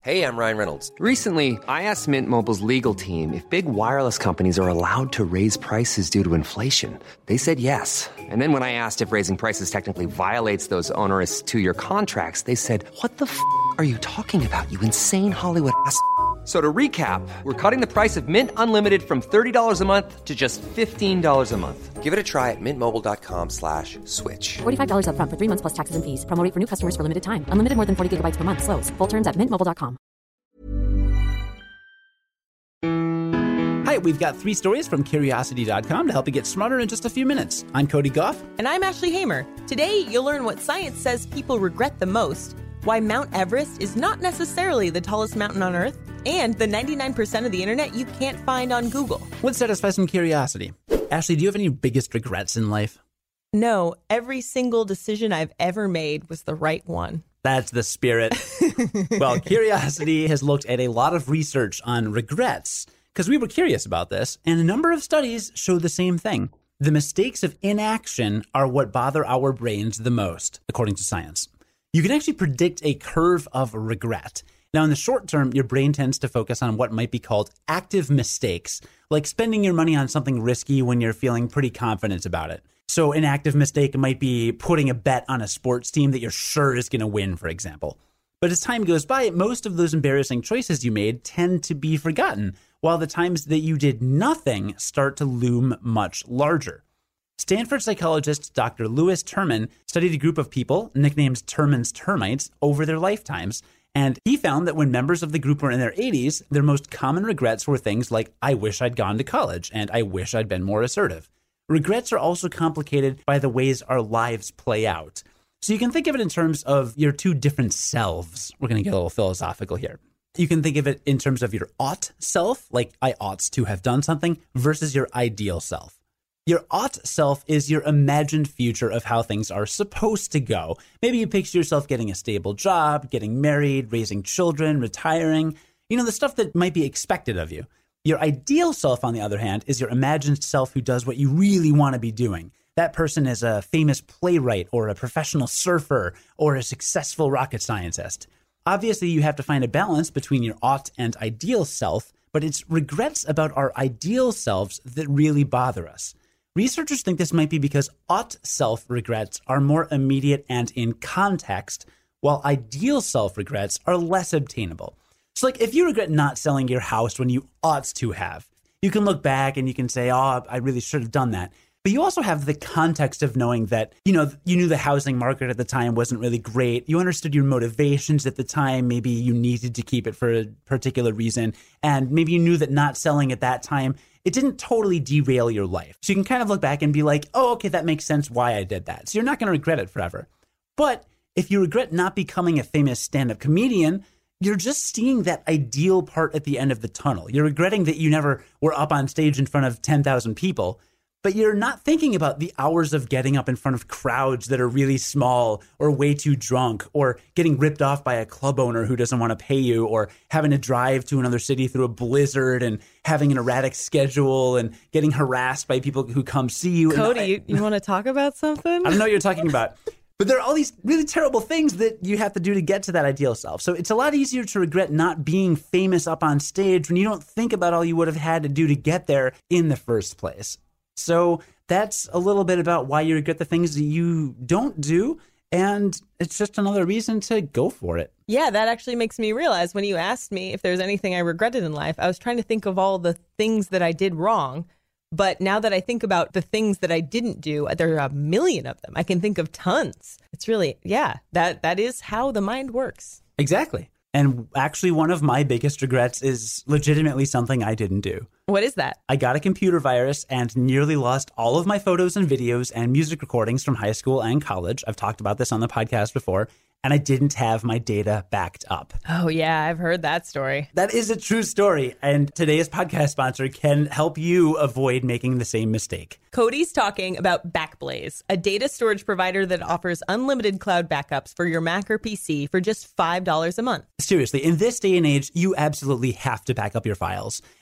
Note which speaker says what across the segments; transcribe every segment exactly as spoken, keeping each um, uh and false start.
Speaker 1: Hey, I'm Ryan Reynolds.
Speaker 2: Recently, I asked Mint Mobile's legal team if big wireless companies are allowed to raise prices due to inflation. They said yes. And then when I asked if raising prices technically violates those onerous two-year contracts, they said, what the f*** are you talking about, you insane Hollywood ass f- So to recap, we're cutting the price of Mint Unlimited from thirty dollars a month to just fifteen dollars a month.
Speaker 1: Give it a try at mintmobile.com slash switch.
Speaker 3: forty-five dollars up front for three months plus taxes and fees. Promo rate for new customers for limited time. Unlimited more than forty gigabytes per month. Slows full terms at mint mobile dot com.
Speaker 4: Hi, we've got three stories from Curiosity dot com to help you get smarter in just a few minutes. I'm Cody Goff.
Speaker 5: And I'm Ashley Hamer. Today, you'll learn what science says people regret the most, why Mount Everest is not necessarily the tallest mountain on Earth, and the ninety-nine percent of the internet you can't find on Google.
Speaker 4: Let's satisfy some curiosity. Ashley, do you have any biggest regrets in life?
Speaker 5: No, every single decision I've ever made was the right one.
Speaker 4: That's the spirit. Well, Curiosity has looked at a lot of research on regrets because we were curious about this, and a number of studies show the same thing. The mistakes of inaction are what bother our brains the most, according to science. You can actually predict a curve of regret. Now, in the short term, your brain tends to focus on what might be called active mistakes, like spending your money on something risky when you're feeling pretty confident about it. So an active mistake might be putting a bet on a sports team that you're sure is going to win, for example. But as time goes by, most of those embarrassing choices you made tend to be forgotten, while the times that you did nothing start to loom much larger. Stanford psychologist Doctor Lewis Terman studied a group of people, nicknamed Terman's termites, over their lifetimes. And he found that when members of the group were in their eighties, their most common regrets were things like, I wish I'd gone to college, and I wish I'd been more assertive. Regrets are also complicated by the ways our lives play out. So you can think of it in terms of your two different selves. We're going to get a little philosophical here. You can think of it in terms of your ought self, like I ought to have done something, versus your ideal self. Your ought self is your imagined future of how things are supposed to go. Maybe you picture yourself getting a stable job, getting married, raising children, retiring, you know, the stuff that might be expected of you. Your ideal self, on the other hand, is your imagined self who does what you really want to be doing. That person is a famous playwright or a professional surfer or a successful rocket scientist. Obviously, you have to find a balance between your ought and ideal self, but it's regrets about our ideal selves that really bother us. Researchers think this might be because ought self regrets are more immediate and in context, while ideal self regrets are less obtainable. So like if you regret not selling your house when you ought to have, you can look back and you can say, oh, I really should have done that. But you also have the context of knowing that, you know, you knew the housing market at the time wasn't really great. You understood your motivations at the time. Maybe you needed to keep it for a particular reason. And maybe you knew that not selling at that time, it didn't totally derail your life. So you can kind of look back and be like, oh, okay, that makes sense why I did that. So you're not going to regret it forever. But if you regret not becoming a famous stand-up comedian, you're just seeing that ideal part at the end of the tunnel. You're regretting that you never were up on stage in front of ten thousand people, but you're not thinking about the hours of getting up in front of crowds that are really small or way too drunk or getting ripped off by a club owner who doesn't want to pay you or having to drive to another city through a blizzard and having an erratic schedule and getting harassed by people who come see you.
Speaker 5: Cody,
Speaker 4: and,
Speaker 5: you, you want to talk about something?
Speaker 4: I don't know what you're talking about. But there are all these really terrible things that you have to do to get to that ideal self. So it's a lot easier to regret not being famous up on stage when you don't think about all you would have had to do to get there in the first place. So that's a little bit about why you regret the things that you don't do. And it's just another reason to go for it.
Speaker 5: Yeah, that actually makes me realize when you asked me if there's anything I regretted in life, I was trying to think of all the things that I did wrong. But now that I think about the things that I didn't do, there are a million of them. I can think of tons. It's really, yeah, that that is how the mind works.
Speaker 4: Exactly. And actually, one of my biggest regrets is legitimately something I didn't do.
Speaker 5: What is that?
Speaker 4: I got a computer virus and nearly lost all of my photos and videos and music recordings from high school and college. I've talked about this on the podcast before. And I didn't have my data backed up.
Speaker 5: Oh, yeah, I've heard that story.
Speaker 4: That is a true story. And today's podcast sponsor can help you avoid making the same mistake.
Speaker 5: Cody's talking about Backblaze, a data storage provider that offers unlimited cloud backups for your Mac or P C for just five dollars a month.
Speaker 4: Seriously, in this day and age, you absolutely have to back up your files.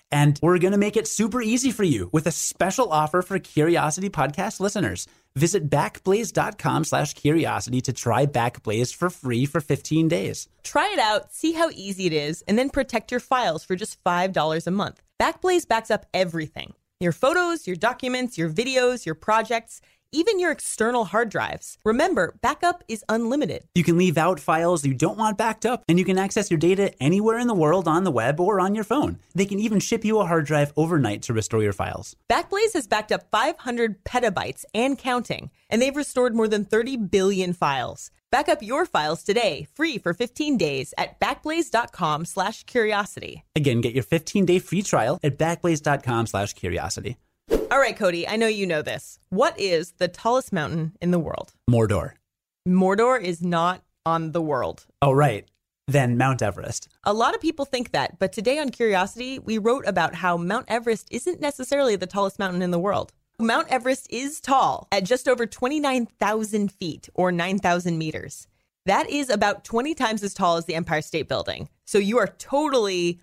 Speaker 4: And we're going to make it super easy for you with a special offer for Curiosity Podcast listeners. Visit backblaze.com slash curiosity to try Backblaze for free for fifteen days.
Speaker 5: Try it out, see how easy it is, and then protect your files for just five dollars a month. Backblaze backs up everything. Your photos, your documents, your videos, your projects, even your external hard drives. Remember, backup is unlimited.
Speaker 4: You can leave out files you don't want backed up, and you can access your data anywhere in the world on the web or on your phone. They can even ship you a hard drive overnight to restore your files.
Speaker 5: Backblaze has backed up five hundred petabytes and counting, and they've restored more than thirty billion files. Back up your files today, free for fifteen days at backblaze.com slash curiosity.
Speaker 4: Again, get your fifteen-day free trial at backblaze.com slash curiosity.
Speaker 5: All right, Cody, I know you know this. What is the tallest mountain in the world?
Speaker 4: Mordor.
Speaker 5: Mordor is not on the world.
Speaker 4: Oh, right. Then Mount Everest.
Speaker 5: A lot of people think that, but today on Curiosity, we wrote about how Mount Everest isn't necessarily the tallest mountain in the world. Mount Everest is tall at just over twenty-nine thousand feet or nine thousand meters. That is about twenty times as tall as the Empire State Building. So you are totally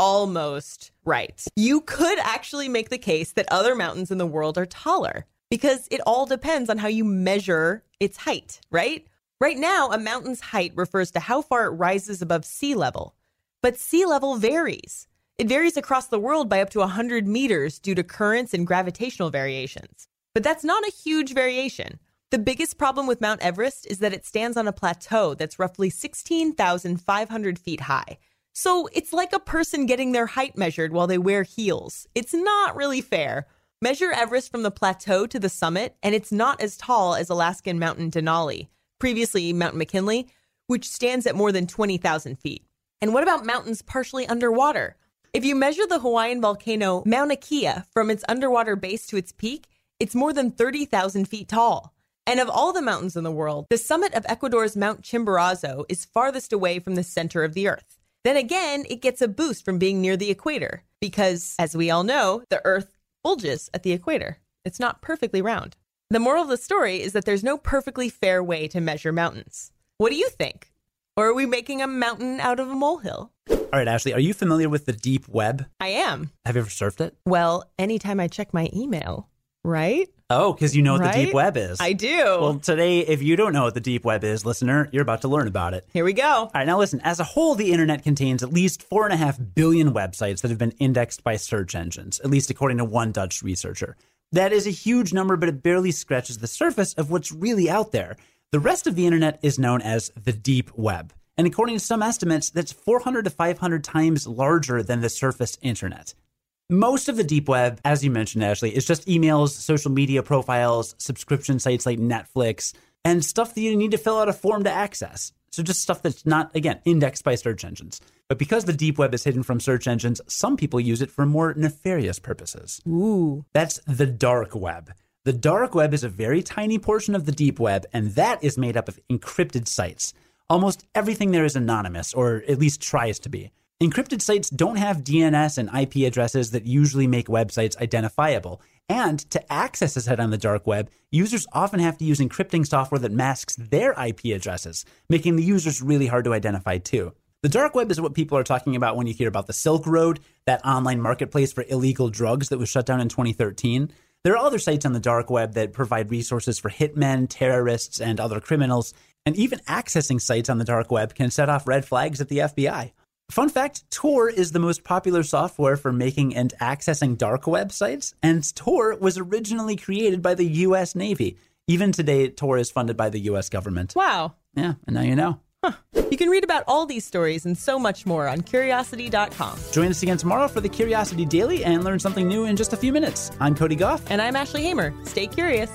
Speaker 5: almost right. You could actually make the case that other mountains in the world are taller because it all depends on how you measure its height, right? Right now, a mountain's height refers to how far it rises above sea level. But sea level varies. It varies across the world by up to one hundred meters due to currents and gravitational variations. But that's not a huge variation. The biggest problem with Mount Everest is that it stands on a plateau that's roughly sixteen thousand five hundred feet high. So it's like a person getting their height measured while they wear heels. It's not really fair. Measure Everest from the plateau to the summit, and it's not as tall as Alaskan Mountain Denali, previously Mount McKinley, which stands at more than twenty thousand feet. And what about mountains partially underwater? If you measure the Hawaiian volcano Mauna Kea from its underwater base to its peak, it's more than thirty thousand feet tall. And of all the mountains in the world, the summit of Ecuador's Mount Chimborazo is farthest away from the center of the Earth. Then again, it gets a boost from being near the equator because, as we all know, the Earth bulges at the equator. It's not perfectly round. The moral of the story is that there's no perfectly fair way to measure mountains. What do you think? Or are we making a mountain out of a molehill?
Speaker 4: All right, Ashley, are you familiar with the deep web?
Speaker 5: I am.
Speaker 4: Have you ever surfed it?
Speaker 5: Well, anytime I check my email, right?
Speaker 4: Oh, because you know what
Speaker 5: right?
Speaker 4: the deep web is.
Speaker 5: I do.
Speaker 4: Well, today, if you don't know what the deep web is, listener, you're about to learn about it.
Speaker 5: Here we go.
Speaker 4: All right, now listen, as a whole, the internet contains at least four and a half billion websites that have been indexed by search engines, at least according to one Dutch researcher. That is a huge number, but it barely scratches the surface of what's really out there. The rest of the internet is known as the deep web. And according to some estimates, that's four hundred to five hundred times larger than the surface internet. Most of the deep web, as you mentioned, Ashley, is just emails, social media profiles, subscription sites like Netflix, and stuff that you need to fill out a form to access. So just stuff that's not, again, indexed by search engines. But because the deep web is hidden from search engines, some people use it for more nefarious purposes.
Speaker 5: Ooh.
Speaker 4: That's the dark web. The dark web is a very tiny portion of the deep web, and that is made up of encrypted sites. Almost everything there is anonymous, or at least tries to be. Encrypted sites don't have D N S and I P addresses that usually make websites identifiable. And to access a site on the dark web, users often have to use encrypting software that masks their I P addresses, making the users really hard to identify too. The dark web is what people are talking about when you hear about the Silk Road, that online marketplace for illegal drugs that was shut down in twenty thirteen. There are other sites on the dark web that provide resources for hitmen, terrorists, and other criminals. And even accessing sites on the dark web can set off red flags at the F B I. Fun fact, Tor is the most popular software for making and accessing dark websites, and Tor was originally created by the U S Navy. Even today, Tor is funded by the U S government.
Speaker 5: Wow.
Speaker 4: Yeah, and now you know.
Speaker 5: Huh. You can read about all these stories and so much more on curiosity dot com.
Speaker 4: Join us again tomorrow for the Curiosity Daily and learn something new in just a few minutes. I'm Cody Goff.
Speaker 5: And I'm Ashley Hamer. Stay curious.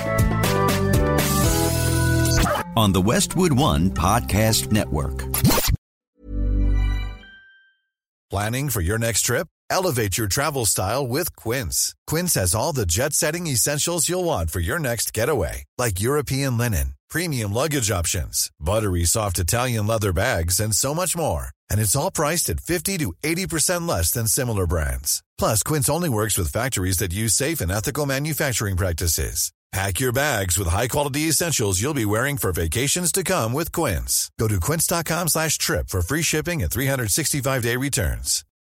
Speaker 6: On the Westwood One Podcast Network.
Speaker 7: Planning for your next trip? Elevate your travel style with Quince. Quince has all the jet-setting essentials you'll want for your next getaway, like European linen, premium luggage options, buttery soft Italian leather bags, and so much more. And it's all priced at fifty to eighty percent less than similar brands. Plus, Quince only works with factories that use safe and ethical manufacturing practices. Pack your bags with high-quality essentials you'll be wearing for vacations to come with Quince. Go to quince dot com slash trip for free shipping and three sixty-five day returns.